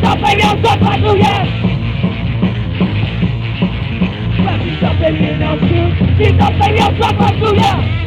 道飞镖算法主演，外地小飞也了解，知道飞镖算法主演。